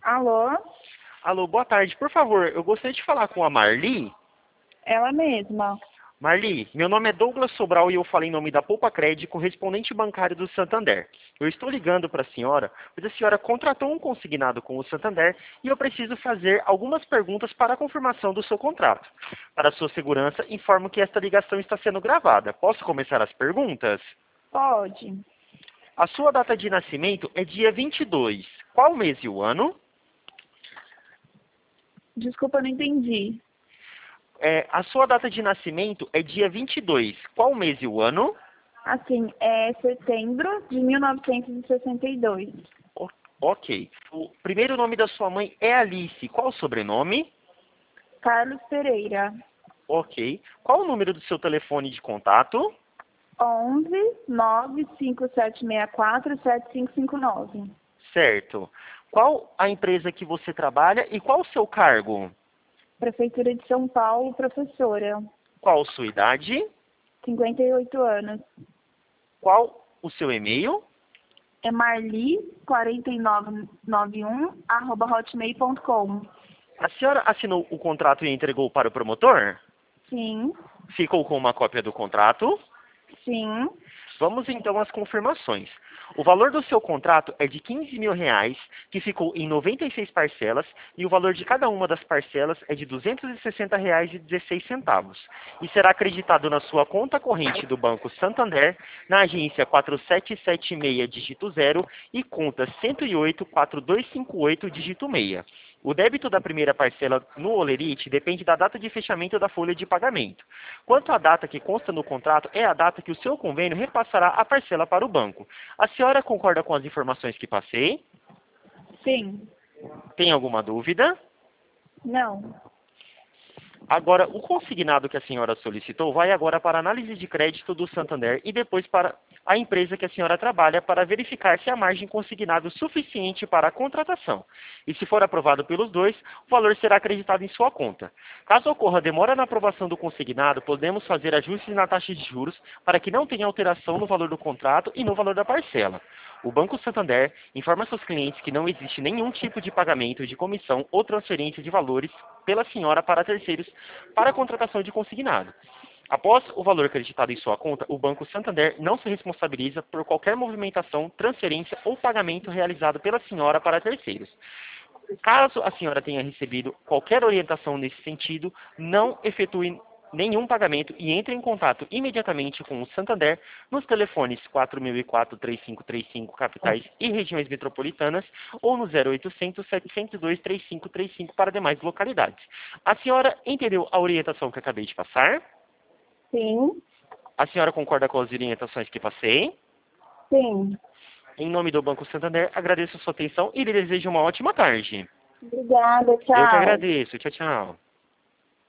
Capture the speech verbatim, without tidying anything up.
Alô? Alô, boa tarde. Por favor, eu gostaria de falar com a Marli. Ela mesma. Marli, meu nome é Douglas Sobral e eu falo em nome da Poupa Crédito, correspondente bancário do Santander. Eu estou ligando para a senhora, pois a senhora contratou um consignado com o Santander e eu preciso fazer algumas perguntas para a confirmação do seu contrato. Para sua segurança, informo que esta ligação está sendo gravada. Posso começar as perguntas? Pode. A sua data de nascimento é dia vinte e dois. Qual mês e o ano? Desculpa, não entendi. É, a sua data de nascimento é dia vinte e dois. Qual mês e o ano? Assim, é setembro de mil novecentos e sessenta e dois. O- ok. O primeiro nome da sua mãe é Alice. Qual o sobrenome? Carlos Pereira. Ok. Qual o número do seu telefone de contato? onze nove cinco sete seis quatro sete cinco cinco nove. Certo. Qual a empresa que você trabalha e qual o seu cargo? Prefeitura de São Paulo, professora. Qual sua idade? cinquenta e oito anos. Qual o seu e-mail? É marli quatro nove nove um arroba hotmail ponto com. A senhora assinou o contrato e entregou para o promotor? Sim, Ficou com uma cópia do contrato? sim. Vamos então às confirmações. O valor do seu contrato é de quinze mil reais, que ficou em noventa e seis parcelas, e o valor de cada uma das parcelas é de duzentos e sessenta reais e dezesseis centavos. E será acreditado na sua conta corrente do Banco Santander, na agência quatro sete sete seis, dígito zero, e conta cento e oito, quatro dois cinco oito, dígito seis. O débito da primeira parcela no Olerite depende da data de fechamento da folha de pagamento. Quanto à data que consta no contrato, é a data que o seu convênio repassará a parcela para o banco. A senhora concorda com as informações que passei? Sim. Tem alguma dúvida? Não. Agora, o consignado que a senhora solicitou vai agora para a análise de crédito do Santander e depois para a empresa que a senhora trabalha para verificar se há margem consignada suficiente para a contratação. E se for aprovado pelos dois, o valor será acreditado em sua conta. Caso ocorra demora na aprovação do consignado, podemos fazer ajustes na taxa de juros para que não tenha alteração no valor do contrato e no valor da parcela. O Banco Santander informa seus clientes que não existe nenhum tipo de pagamento de comissão ou transferência de valores pela senhora para terceiros para a contratação de consignado. Após o valor acreditado em sua conta, o Banco Santander não se responsabiliza por qualquer movimentação, transferência ou pagamento realizado pela senhora para terceiros. Caso a senhora tenha recebido qualquer orientação nesse sentido, não efetue nenhum pagamento e entre em contato imediatamente com o Santander nos telefones quatro mil e quatro, três cinco três cinco capitais e regiões metropolitanas ou no zero oitocentos, setecentos e dois, trinta e cinco trinta e cinco para demais localidades. A senhora entendeu a orientação que acabei de passar? Sim. A senhora concorda com as orientações que passei? Sim. Em nome do Banco Santander, agradeço a sua atenção e lhe desejo uma ótima tarde. Obrigada, Eu que tchau. agradeço. Tchau, tchau.